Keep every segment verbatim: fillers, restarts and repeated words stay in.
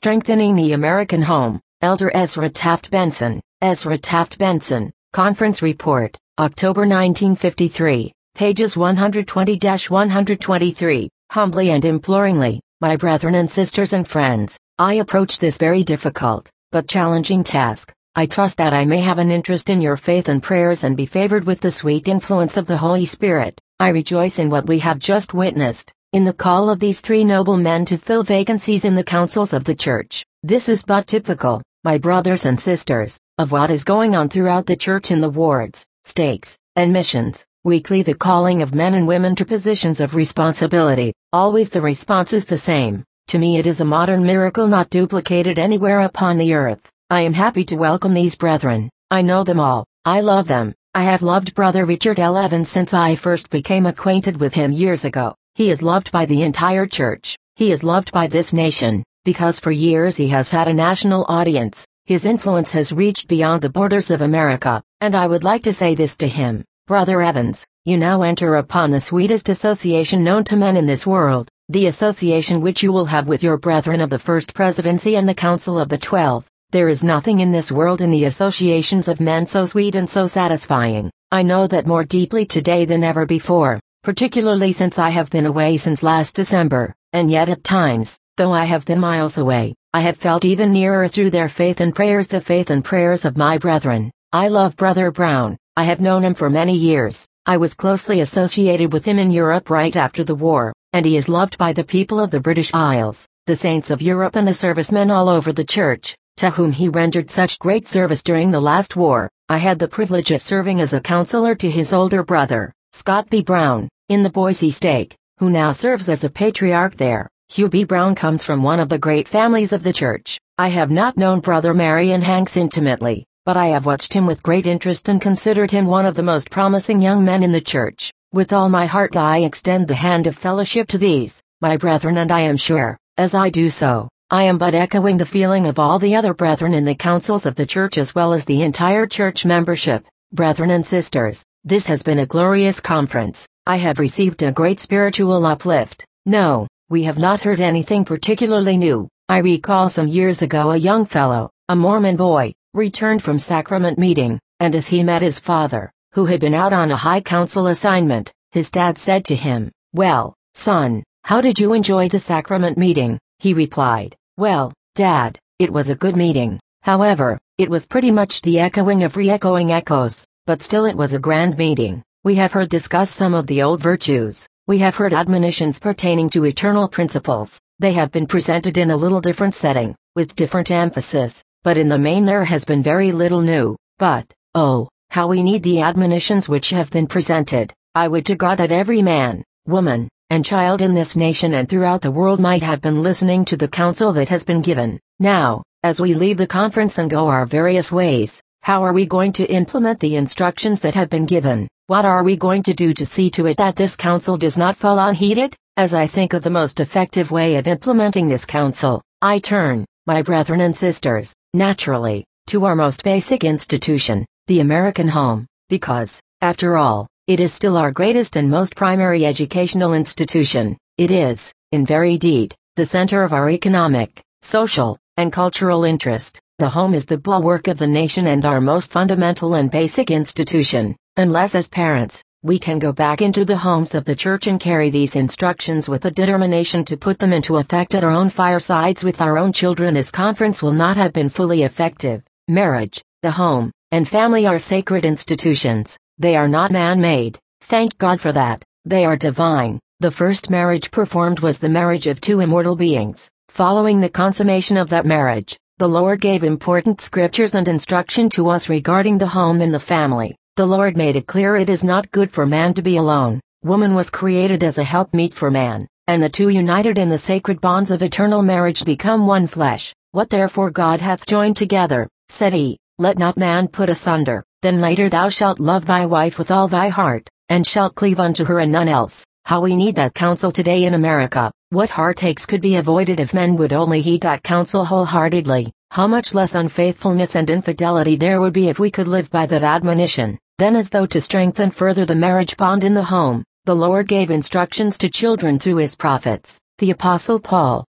Strengthening the American Home, Elder Ezra Taft Benson, Ezra Taft Benson, Conference Report, October nineteen fifty-three, pages one twenty to one twenty-three, Humbly and imploringly, my brethren and sisters and friends, I approach this very difficult, but challenging task. I trust that I may have an interest in your faith and prayers and be favored with the sweet influence of the Holy Spirit. I rejoice in what we have just witnessed, in the call of these three noble men to fill vacancies in the councils of the church. This is but typical, my brothers and sisters, of what is going on throughout the church in the wards, stakes, and missions. Weekly the calling of men and women to positions of responsibility, always the response is the same. To me it is a modern miracle not duplicated anywhere upon the earth. I am happy to welcome these brethren. I know them all. I love them. I have loved Brother Richard L. Evans since I first became acquainted with him years ago. He is loved by the entire church. He is loved by this nation, because for years he has had a national audience. His influence has reached beyond the borders of America, and I would like to say this to him. Brother Evans, you now enter upon the sweetest association known to men in this world, the association which you will have with your brethren of the First Presidency and the Council of the Twelve. There is nothing in this world in the associations of men so sweet and so satisfying. I know that more deeply today than ever before, particularly since I have been away since last December, and yet at times, though I have been miles away, I have felt even nearer through their faith and prayers the faith and prayers of my brethren. I love Brother Brown. I have known him for many years. I was closely associated with him in Europe right after the war, and he is loved by the people of the British Isles, the saints of Europe and the servicemen all over the church, to whom he rendered such great service during the last war. I had the privilege of serving as a counselor to his older brother, Scott B. Brown, in the Boise stake, who now serves as a patriarch there. Hugh B. Brown comes from one of the great families of the church. I have not known Brother Marion Hanks intimately, but I have watched him with great interest and considered him one of the most promising young men in the church. With all my heart I extend the hand of fellowship to these, my brethren, and I am sure, as I do so, I am but echoing the feeling of all the other brethren in the councils of the church as well as the entire church membership. Brethren and sisters, this has been a glorious conference. I have received a great spiritual uplift. No, we have not heard anything particularly new. I recall some years ago a young fellow, a Mormon boy, returned from sacrament meeting, and as he met his father, who had been out on a high council assignment, his dad said to him, "Well, son, how did you enjoy the sacrament meeting?" He replied, "Well, Dad, it was a good meeting. However, it was pretty much the echoing of re-echoing echoes, but still it was a grand meeting. We have heard discuss some of the old virtues. We have heard admonitions pertaining to eternal principles. They have been presented in a little different setting, with different emphasis, but in the main there has been very little new. But, oh, how we need the admonitions which have been presented. I would to God that every man, woman, and child in this nation and throughout the world might have been listening to the counsel that has been given. Now, as we leave the conference and go our various ways, how are we going to implement the instructions that have been given? What are we going to do to see to it that this counsel does not fall unheeded? As I think of the most effective way of implementing this counsel, I turn, my brethren and sisters, naturally, to our most basic institution, the American home, because, after all, it is still our greatest and most primary educational institution. It is, in very deed, the center of our economic, social, and cultural interest. The home is the bulwark of the nation and our most fundamental and basic institution. Unless as parents, we can go back into the homes of the church and carry these instructions with a determination to put them into effect at our own firesides with our own children, this conference will not have been fully effective. Marriage, the home, and family are sacred institutions. They are not man-made. Thank God for that. They are divine. The first marriage performed was the marriage of two immortal beings. Following the consummation of that marriage, the Lord gave important scriptures and instruction to us regarding the home and the family. The Lord made it clear it is not good for man to be alone. Woman was created as a helpmeet for man, and the two united in the sacred bonds of eternal marriage become one flesh. What therefore God hath joined together, said he, let not man put asunder. Then later, thou shalt love thy wife with all thy heart, and shalt cleave unto her and none else. How we need that counsel today in America. What heartaches could be avoided if men would only heed that counsel wholeheartedly. How much less unfaithfulness and infidelity there would be if we could live by that admonition. Then, as though to strengthen further the marriage bond in the home, the Lord gave instructions to children through his prophets. The Apostle Paul,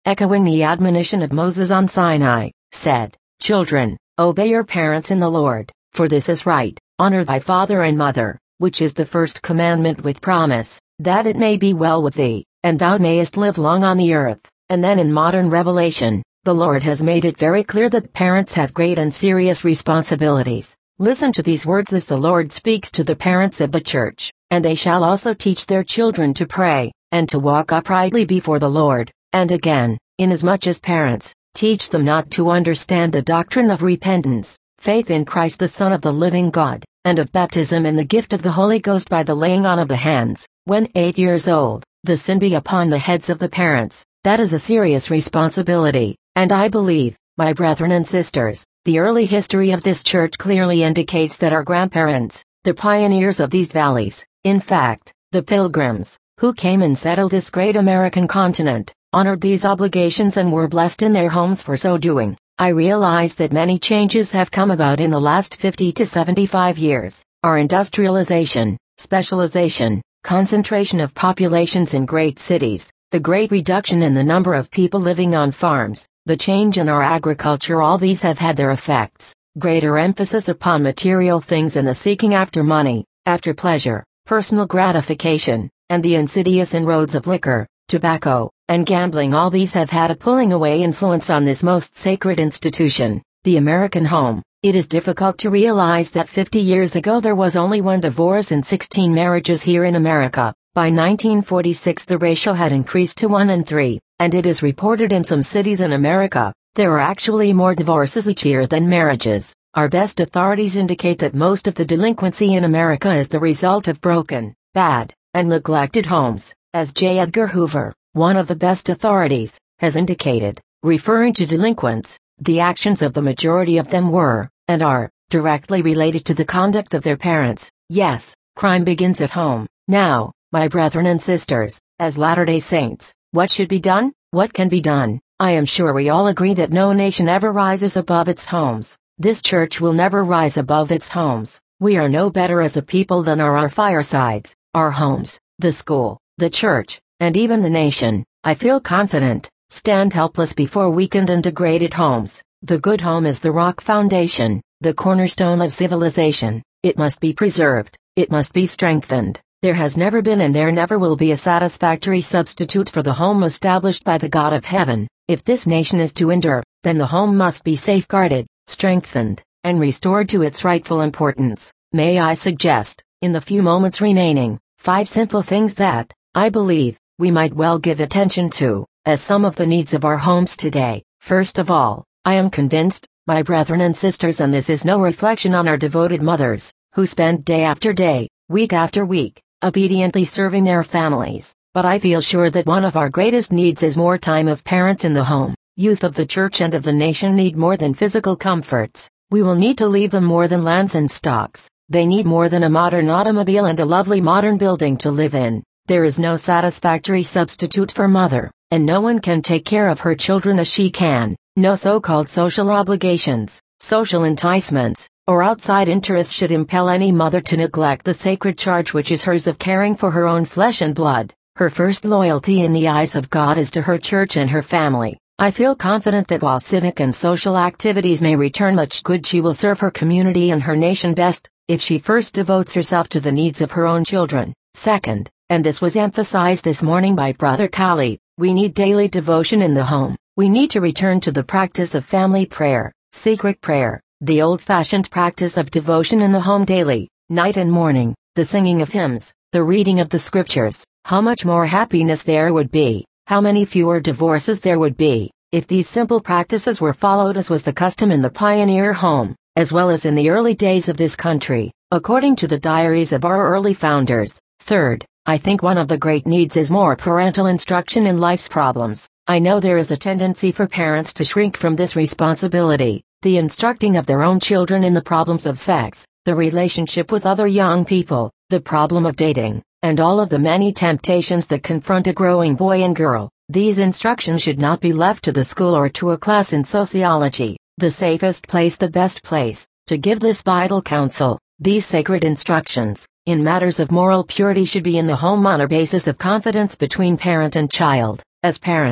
echoing the admonition of Moses on Sinai, said, "Children, obey your parents in the Lord, for this is right. Honor thy father and mother, which is the first commandment with promise, that it may be well with thee, and thou mayest live long on the earth." And then in modern revelation, the Lord has made it very clear that parents have great and serious responsibilities. Listen to these words as the Lord speaks to the parents of the church, "And they shall also teach their children to pray, and to walk uprightly before the Lord." And again, "Inasmuch as parents, teach them not to understand the doctrine of repentance, faith in Christ the Son of the living God, and of baptism in the gift of the Holy Ghost by the laying on of the hands, when eight years old, the sin be upon the heads of the parents." That is a serious responsibility, and I believe, my brethren and sisters, the early history of this church clearly indicates that our grandparents, the pioneers of these valleys, in fact, the pilgrims, who came and settled this great American continent, honored these obligations and were blessed in their homes for so doing. I realize that many changes have come about in the last fifty to seventy-five years. Our industrialization, specialization, concentration of populations in great cities, the great reduction in the number of people living on farms, the change in our agriculture, all these have had their effects. Greater emphasis upon material things and the seeking after money, after pleasure, personal gratification, and the insidious inroads of liquor, tobacco, and gambling, all these have had a pulling away influence on this most sacred institution, the American home. It is difficult to realize that fifty years ago there was only one divorce and sixteen marriages here in America. By nineteen forty-six the ratio had increased to one in three, and it is reported in some cities in America, there are actually more divorces each year than marriages. Our best authorities indicate that most of the delinquency in America is the result of broken, bad, and neglected homes, as J. Edgar Hoover, one of the best authorities, has indicated, referring to delinquents. The actions of the majority of them were, and are, directly related to the conduct of their parents. Yes, crime begins at home. Now, my brethren and sisters, as Latter-day Saints, what should be done? What can be done? I am sure we all agree that no nation ever rises above its homes. This church will never rise above its homes. We are no better as a people than are our firesides, our homes, the school, the church, and even the nation. I feel confident, stand helpless before weakened and degraded homes. The good home is the rock foundation, the cornerstone of civilization. It must be preserved, it must be strengthened. There has never been and there never will be a satisfactory substitute for the home established by the God of heaven. If this nation is to endure, then the home must be safeguarded, strengthened, and restored to its rightful importance. May I suggest, in the few moments remaining, five simple things that, I believe, we might well give attention to, as some of the needs of our homes today. First of all, I am convinced, my brethren and sisters, and this is no reflection on our devoted mothers, who spend day after day, week after week, obediently serving their families, but I feel sure that one of our greatest needs is more time of parents in the home. Youth of the church and of the nation need more than physical comforts. We will need to leave them more than lands and stocks. They need more than a modern automobile and a lovely modern building to live in. There is no satisfactory substitute for mother, and no one can take care of her children as she can. No so-called social obligations, social enticements, or outside interests should impel any mother to neglect the sacred charge which is hers of caring for her own flesh and blood. Her first loyalty in the eyes of God is to her church and her family. I feel confident that while civic and social activities may return much good, she will serve her community and her nation best, if she first devotes herself to the needs of her own children. Second, and this was emphasized this morning by Brother Kali, we need daily devotion in the home. We need to return to the practice of family prayer, secret prayer, the old-fashioned practice of devotion in the home daily, night and morning, the singing of hymns, the reading of the scriptures. How much more happiness there would be, how many fewer divorces there would be, if these simple practices were followed as was the custom in the pioneer home, as well as in the early days of this country, according to the diaries of our early founders. Third, I think one of the great needs is more parental instruction in life's problems. I know there is a tendency for parents to shrink from this responsibility, the instructing of their own children in the problems of sex, the relationship with other young people, the problem of dating, and all of the many temptations that confront a growing boy and girl. These instructions should not be left to the school or to a class in sociology. The safest place, the best place, to give this vital counsel, these sacred instructions, in matters of moral purity should be in the home on a basis of confidence between parent and child. As parents,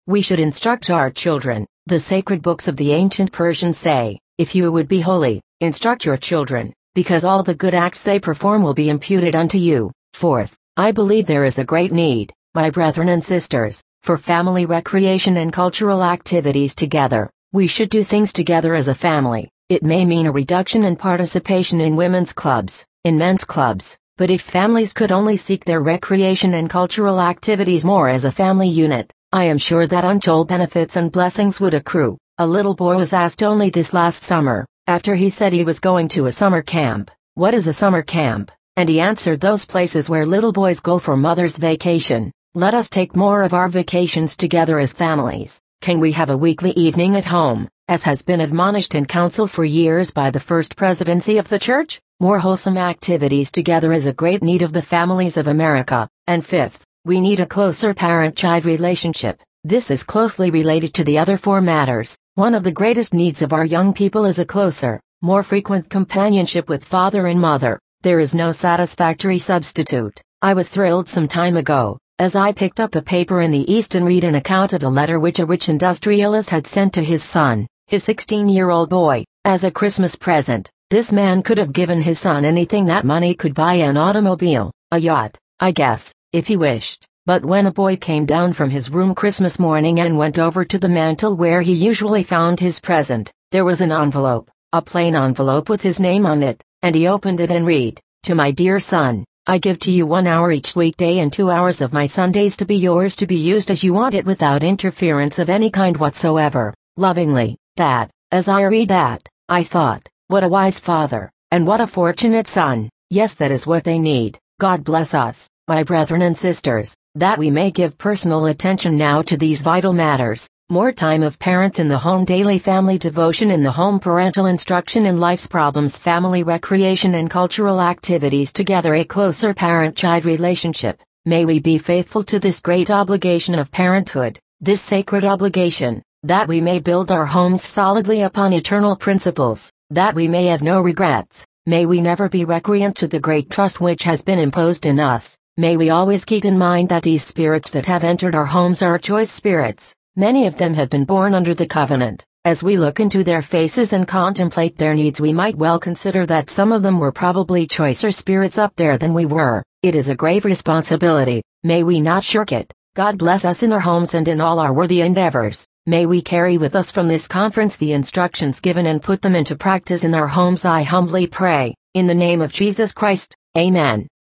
We should instruct our children. The sacred books of the ancient Persians say, if you would be holy, instruct your children, because all the good acts they perform will be imputed unto you. Fourth, I believe there is a great need, my brethren and sisters, for family recreation and cultural activities together. We should do things together as a family. It may mean a reduction in participation in women's clubs, in men's clubs, but if families could only seek their recreation and cultural activities more as a family unit, I am sure that untold benefits and blessings would accrue. A little boy was asked only this last summer, after he said he was going to a summer camp, what is a summer camp? And he answered, those places where little boys go for mother's vacation. Let us take more of our vacations together as families. Can we have a weekly evening at home, as has been admonished in council for years by the First Presidency of the Church? More wholesome activities together is a great need of the families of America. And fifth, we need a closer parent-child relationship. This is closely related to the other four matters. One of the greatest needs of our young people is a closer, more frequent companionship with father and mother. There is no satisfactory substitute. I was thrilled some time ago, as I picked up a paper in the East and read an account of a letter which a rich industrialist had sent to his son, his sixteen-year-old boy, as a Christmas present. This man could have given his son anything that money could buy, an automobile, a yacht, I guess, if he wished. But when a boy came down from his room Christmas morning and went over to the mantel where he usually found his present, there was an envelope, a plain envelope with his name on it, and he opened it and read, to my dear son, I give to you one hour each weekday and two hours of my Sundays to be yours to be used as you want it without interference of any kind whatsoever. Lovingly, Dad. As I read that, I thought, what a wise father, and what a fortunate son. Yes, that is what they need. God bless us, my brethren and sisters, that we may give personal attention now to these vital matters. More time of parents in the home, daily family devotion in the home, parental instruction in life's problems, family recreation and cultural activities together, a closer parent-child relationship. May we be faithful to this great obligation of parenthood, this sacred obligation, that we may build our homes solidly upon eternal principles, that we may have no regrets. May we never be recreant to the great trust which has been imposed in us. May we always keep in mind that these spirits that have entered our homes are choice spirits. Many of them have been born under the covenant. As we look into their faces and contemplate their needs, we might well consider that some of them were probably choicer spirits up there than we were. It is a grave responsibility. May we not shirk it. God bless us in our homes and in all our worthy endeavors. May we carry with us from this conference the instructions given and put them into practice in our homes, I humbly pray, in the name of Jesus Christ. Amen.